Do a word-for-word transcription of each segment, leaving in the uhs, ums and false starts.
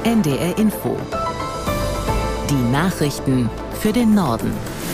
N D R Info. Die Nachrichten für den Norden.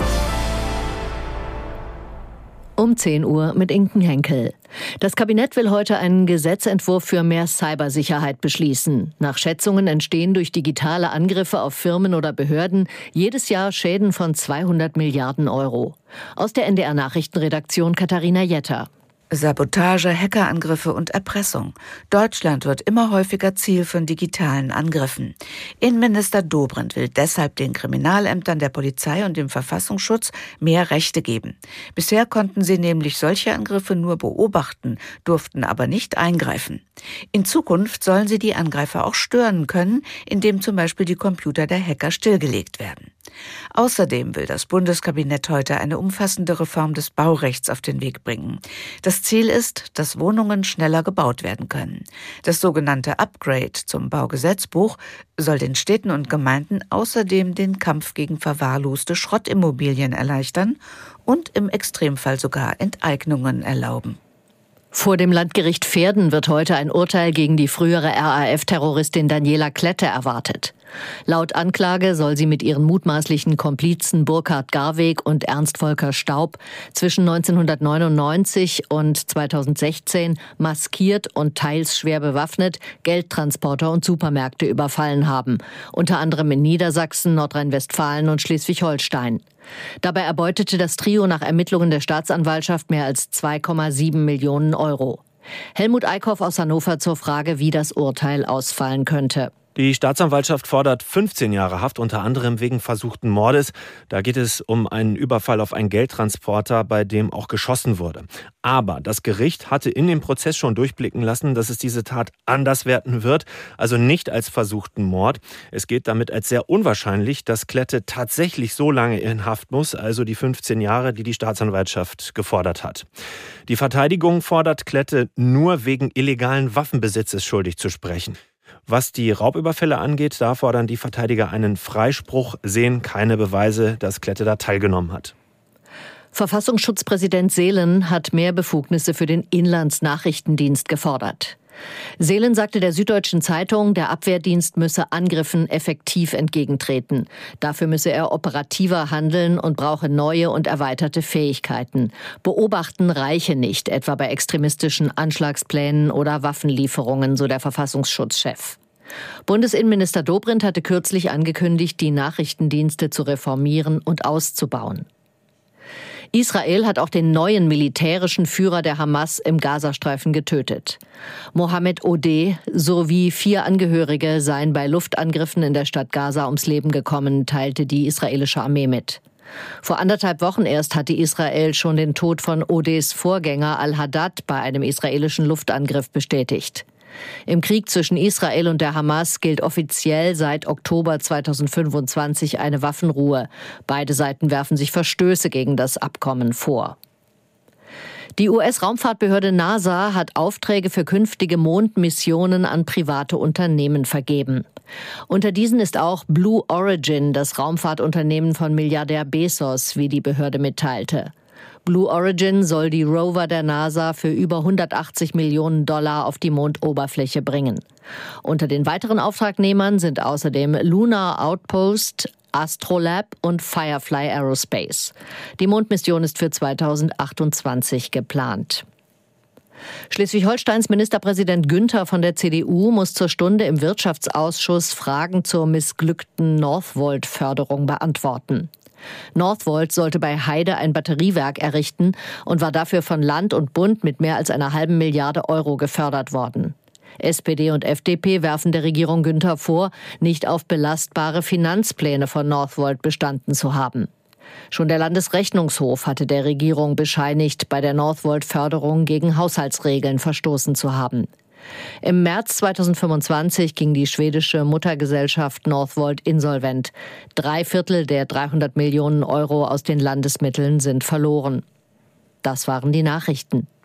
Um zehn Uhr mit Inken Henkel. Das Kabinett will heute einen Gesetzentwurf für mehr Cybersicherheit beschließen. Nach Schätzungen entstehen durch digitale Angriffe auf Firmen oder Behörden jedes Jahr Schäden von zweihundert Milliarden Euro. Aus der N D R-Nachrichtenredaktion Katharina Jetter. Sabotage, Hackerangriffe und Erpressung. Deutschland wird immer häufiger Ziel von digitalen Angriffen. Innenminister Dobrindt will deshalb den Kriminalämtern, der Polizei und dem Verfassungsschutz mehr Rechte geben. Bisher konnten sie nämlich solche Angriffe nur beobachten, durften aber nicht eingreifen. In Zukunft sollen sie die Angreifer auch stören können, indem zum Beispiel die Computer der Hacker stillgelegt werden. Außerdem will das Bundeskabinett heute eine umfassende Reform des Baurechts auf den Weg bringen. Das Ziel ist, dass Wohnungen schneller gebaut werden können. Das sogenannte Upgrade zum Baugesetzbuch soll den Städten und Gemeinden außerdem den Kampf gegen verwahrloste Schrottimmobilien erleichtern und im Extremfall sogar Enteignungen erlauben. Vor dem Landgericht Verden wird heute ein Urteil gegen die frühere R A F-Terroristin Daniela Klette erwartet. Laut Anklage soll sie mit ihren mutmaßlichen Komplizen Burkhard Garweg und Ernst Volker Staub zwischen neunzehnhundertneunundneunzig und zweitausendsechzehn maskiert und teils schwer bewaffnet Geldtransporter und Supermärkte überfallen haben, unter anderem in Niedersachsen, Nordrhein-Westfalen und Schleswig-Holstein. Dabei erbeutete das Trio nach Ermittlungen der Staatsanwaltschaft mehr als zwei Komma sieben Millionen Euro. Helmut Eickhoff aus Hannover zur Frage, wie das Urteil ausfallen könnte. Die Staatsanwaltschaft fordert fünfzehn Jahre Haft, unter anderem wegen versuchten Mordes. Da geht es um einen Überfall auf einen Geldtransporter, bei dem auch geschossen wurde. Aber das Gericht hatte in dem Prozess schon durchblicken lassen, dass es diese Tat anders werten wird, also nicht als versuchten Mord. Es geht damit als sehr unwahrscheinlich, dass Klette tatsächlich so lange in Haft muss, also die fünfzehn Jahre, die die Staatsanwaltschaft gefordert hat. Die Verteidigung fordert Klette nur wegen illegalen Waffenbesitzes schuldig zu sprechen. Was die Raubüberfälle angeht, da fordern die Verteidiger einen Freispruch, sehen keine Beweise, dass Klette da teilgenommen hat. Verfassungsschutzpräsident Seelen hat mehr Befugnisse für den Inlandsnachrichtendienst gefordert. Seelen sagte der Süddeutschen Zeitung, der Abwehrdienst müsse Angriffen effektiv entgegentreten. Dafür müsse er operativer handeln und brauche neue und erweiterte Fähigkeiten. Beobachten reiche nicht, etwa bei extremistischen Anschlagsplänen oder Waffenlieferungen, so der Verfassungsschutzchef. Bundesinnenminister Dobrindt hatte kürzlich angekündigt, die Nachrichtendienste zu reformieren und auszubauen. Israel hat auch den neuen militärischen Führer der Hamas im Gazastreifen getötet. Mohammed Odeh sowie vier Angehörige seien bei Luftangriffen in der Stadt Gaza ums Leben gekommen, teilte die israelische Armee mit. Vor anderthalb Wochen erst hatte Israel schon den Tod von Odehs Vorgänger al-Haddad bei einem israelischen Luftangriff bestätigt. Im Krieg zwischen Israel und der Hamas gilt offiziell seit Oktober zweitausendfünfundzwanzig eine Waffenruhe. Beide Seiten werfen sich Verstöße gegen das Abkommen vor. Die U S-Raumfahrtbehörde NASA hat Aufträge für künftige Mondmissionen an private Unternehmen vergeben. Unter diesen ist auch Blue Origin, das Raumfahrtunternehmen von Milliardär Bezos, wie die Behörde mitteilte. Blue Origin soll die Rover der NASA für über hundertachtzig Millionen Dollar auf die Mondoberfläche bringen. Unter den weiteren Auftragnehmern sind außerdem Lunar Outpost, Astrolab und Firefly Aerospace. Die Mondmission ist für zweitausendachtundzwanzig geplant. Schleswig-Holsteins Ministerpräsident Günther von der C D U muss zur Stunde im Wirtschaftsausschuss Fragen zur missglückten Northvolt-Förderung beantworten. Northvolt sollte bei Heide ein Batteriewerk errichten und war dafür von Land und Bund mit mehr als einer halben Milliarde Euro gefördert worden. S P D und F D P werfen der Regierung Günther vor, nicht auf belastbare Finanzpläne von Northvolt bestanden zu haben. Schon der Landesrechnungshof hatte der Regierung bescheinigt, bei der Northvolt-Förderung gegen Haushaltsregeln verstoßen zu haben. Im März zweitausendfünfundzwanzig ging die schwedische Muttergesellschaft Northvolt insolvent. Drei Viertel der dreihundert Millionen Euro aus den Landesmitteln sind verloren. Das waren die Nachrichten.